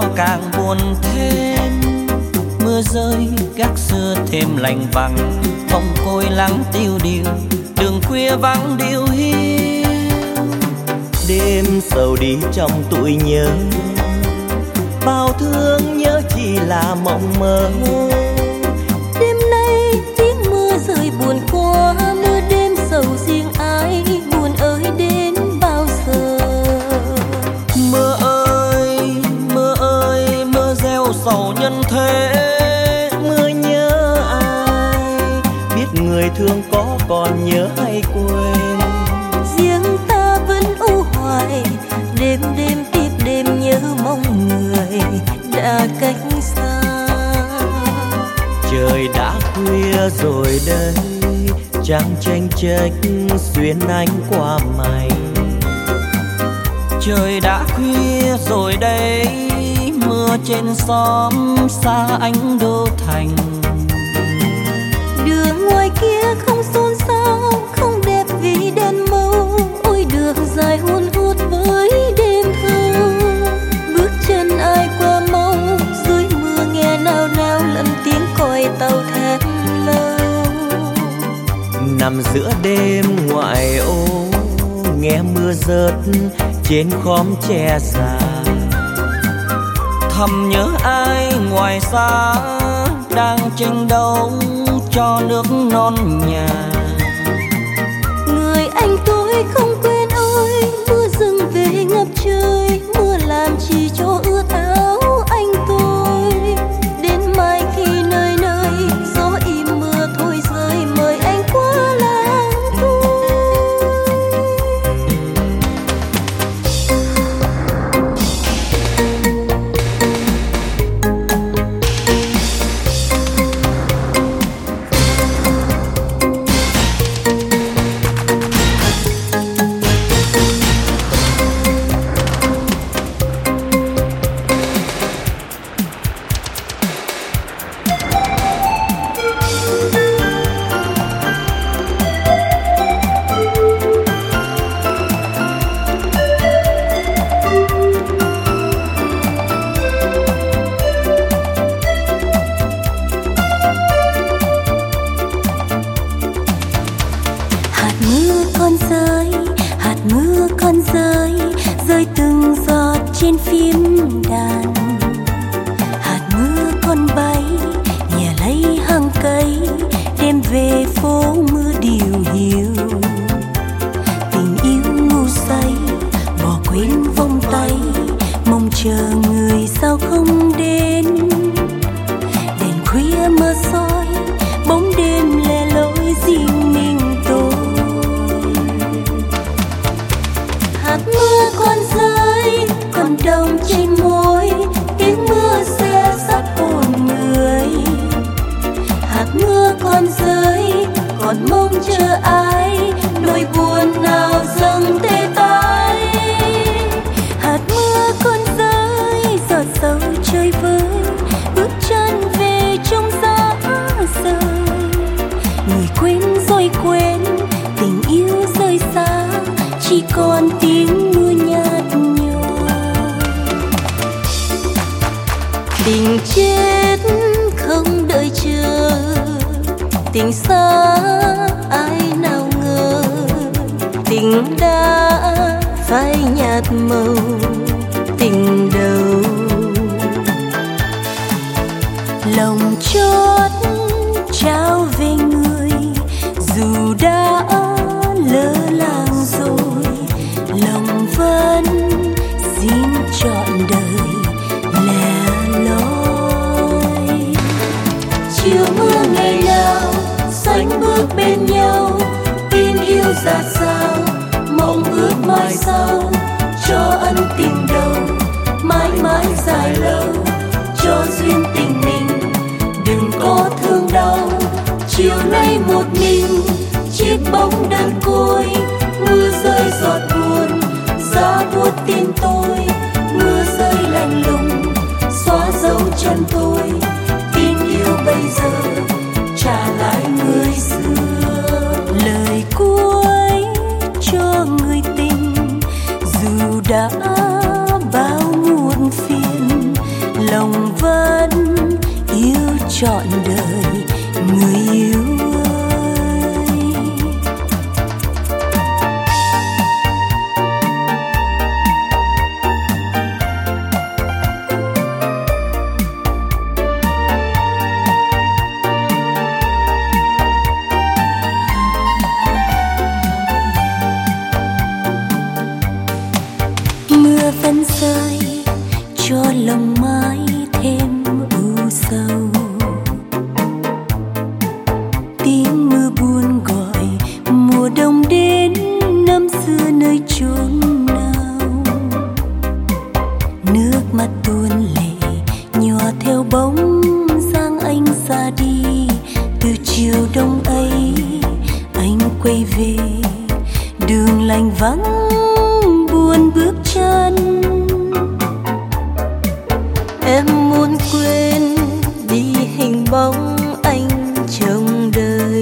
càng buồn thêm. Mưa rơi gác xưa thêm lành vắng, phòng côi lắng tiêu điều, đường khuya vắng điêu hiu. Đêm sầu đi trong tuổi nhớ, bao thương nhớ chỉ là mộng mơ. Đêm nay tiếng mưa rơi buồn quá, mưa đêm sầu riêng ai, buồn ơi đến bao giờ. Mưa ơi, mưa ơi, mưa gieo sầu nhân thế. Mưa nhớ ai, biết người thương có còn nhớ hay quên. Riêng ta vẫn u hoài, đêm đêm tiếp đêm nhớ mong người đã cách xa. Trời đã khuya rồi đây, trăng chênh chênh xuyên ánh qua mây. Trời đã khuya rồi đây, mưa trên xóm xa ánh đô thành. Đường ngoài kia không xôn xao, không đẹp vì đèn mâu. Ôi đường dài hun hút với đêm thâu. Bước chân ai qua mau, dưới mưa nghe nao nao lẫn tiếng còi tàu thét lâu. Nằm giữa đêm ngoại ô, nghe mưa rớt trên khóm tre già. Thầm nhớ ai ngoài xa, đang tranh đấu cho nước non nhà. Người anh tôi không quên ôi, mưa rừng về ngập trời. Mưa làm chi cho ướt áo anh tôi. Đến mai khi nơi nơi gió im mưa thôi rơi, mời anh qua làng tôi. Rơi từng giọt trên phím đàn. Hạt mưa con bay nhẹ lấy hàng cây, đem về phố mưa điều hiu. Tình yêu ngu say bỏ quên vòng tay, mong chờ người sao không đến. Đèn khuya mơ soi bóng đêm lẻ loi riêng mình tôi. Hạt mưa còn rơi còn đồng trên môi, tiếng mưa xe sắt hồn người. Hạt mưa còn rơi còn mong chờ ai, nỗi buồn nào dâng tê tái. Hạt mưa còn rơi giọt sâu chơi vơi, bước chân về trong gió rơi. Người quên rồi quên, tình yêu rơi xa, chỉ còn tiếng mưa nhạt nhòa. Tình chết không đợi chờ, tình xa ai nào ngờ. Tình đã phai nhạt màu tình đầu, lòng chót trao về người dù đã lỡ làng rồi. Lòng vẫn xin trọn đời lẻ loi. Chiều mưa ngày nào sánh bước bên nhau, tin yêu ra sao mong ước mai sau. Cho ân tình đầu mãi mãi dài lâu, cho duyên tình mình đừng có thương đau. Chiều nay một mình chiếc bóng đơn côi, mưa rơi giọt buồn giá buốt tim tôi. Mưa rơi lạnh lùng xóa dấu chân tôi, tin yêu bây giờ trả lại người xưa. Lời cuối cho người tình dù đã bao muộn phiền, lòng vẫn yêu trọn đời người yêu ơi. Mưa vẫn rơi cho lòng mãi thêm u sầu, tiếng mưa buồn gọi mùa đông đến năm xưa nơi chốn nào. Nước mắt tuôn lệ nhỏ theo bóng dáng anh ra đi. Từ chiều đông ấy anh quay về đường lành vắng buồn bước chân. Em muốn quên đi hình bóng anh trong đời,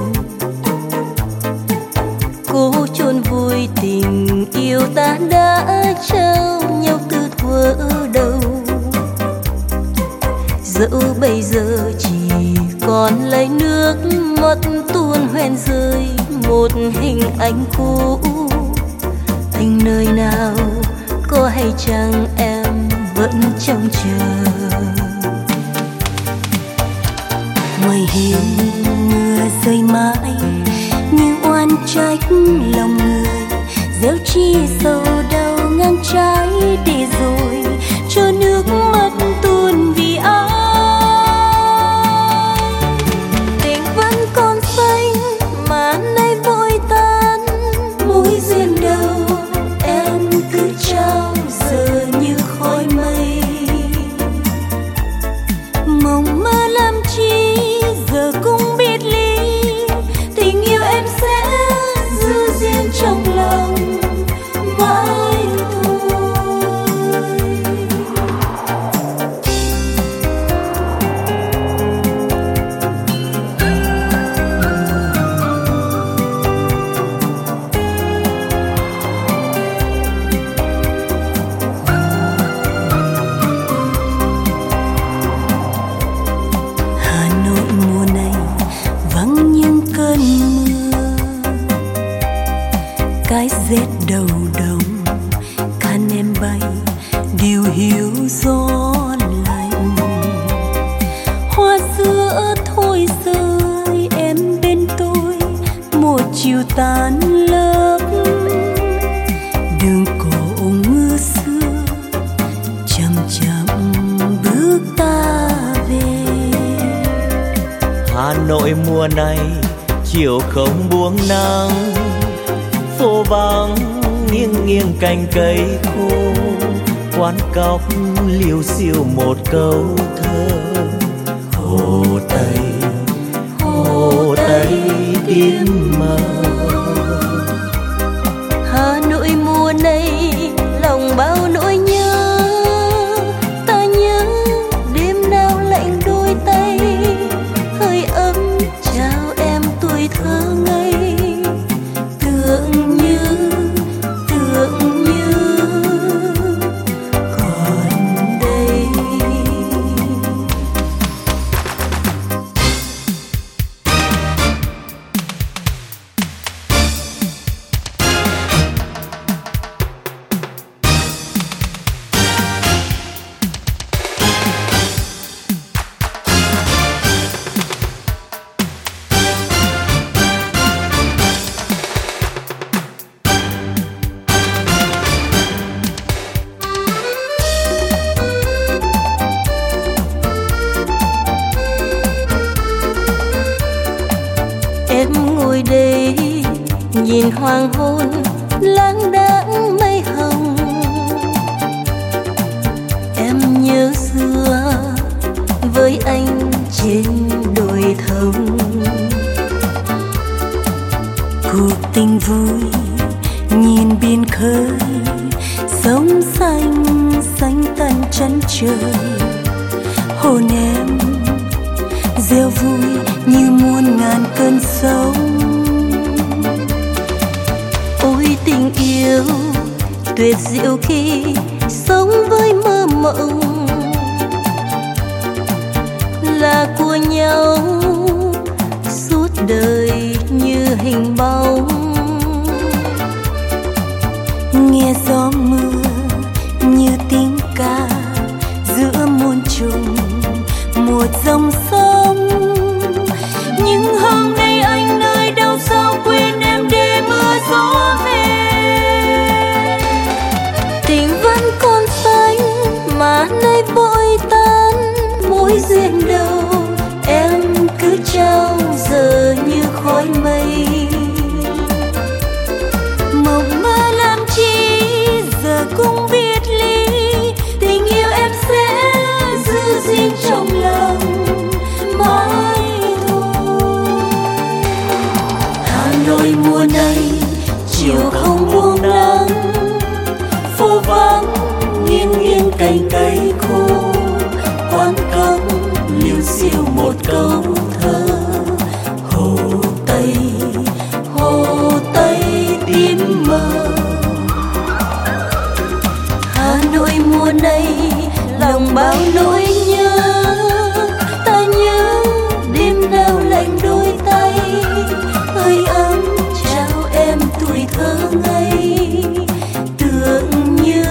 cố chôn vùi tình yêu ta đã trao nhau từ thuở đầu. Dẫu bây giờ chỉ còn lấy nước mắt tuôn hoen rơi một hình ảnh cũ. Anh nơi nào có hay chăng em vẫn trông chờ. Ngoài hiên mưa rơi mãi như oan trách lòng người, gieo chi sầu đau ngang trái để rồi cho nước mắt tuôn vì ai. Tình vẫn còn xanh mà nay vội tan, mối duyên đầu em cứ trao giờ như khói mây. Mộng mơ làm chi giờ cũng biết ly, tình yêu em sẽ giữ riêng trong lòng mãi thôi. Hà Nội mùa này vắng những cơn mưa, cái rét đầu đông khăn em bay điều hiu gió lạnh. Hoa sữa thôi rơi em bên tôi một chiều tan lớp. Đường cổ mưa xưa chậm chậm bước ta về. Hà Nội mùa này chiều không buông nắng, phố vắng nghiêng nghiêng cành cây khô, quán cóc liêu xiêu một câu thơ. Hồ Tây tiếng mơ. Hà Nội mùa này lòng bao nỗi nhớ, ta nhớ đêm nào lạnh đôi tay, hơi ấm chào em tuổi thơ ngây. Tưởng như còn đây. Em ngồi đây nhìn hoàng hôn lãng đãng mây hồng. Em nhớ xưa với anh trên đồi thông. Cuộc tình vui nhìn biển khơi, sóng xanh xanh tận chân trời. Hồn em reo vui như muôn ngàn cơn sóng. Ôi tình yêu tuyệt diệu khi sống với mơ mộng, muôn trùng một dòng sông. Nhưng hôm nay anh nơi đâu sao quên em để mưa gió về. Tình vẫn còn xanh mà nay vội tan, mối duyên đâu em cứ trao giờ như khói mây. Mộng mơ làm chi giờ cũng biết ly, tình yêu em sẽ giữ gìn trong lòng mãi thôi. Hà Nội mùa này chiều không buông nắng, phố vắng nghiêng nghiêng cành cây khô, quán cóc liêu xiêu một câu thơ. Hồ Tây tím mờ. Hà Nội mùa này lòng bao nỗi nhớ, ta nhớ đêm nào lạnh đôi tay, hơi ấm trao em tuổi thơ ngây. Tưởng như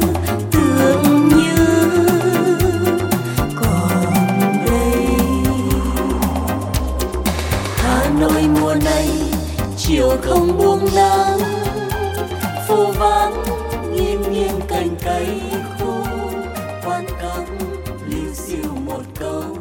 còn đây. Hà Nội mùa này chiều không buông nắng, phố vắng nghiêng nghiêng cành cây khô, quán cóc liêu xiêu một câu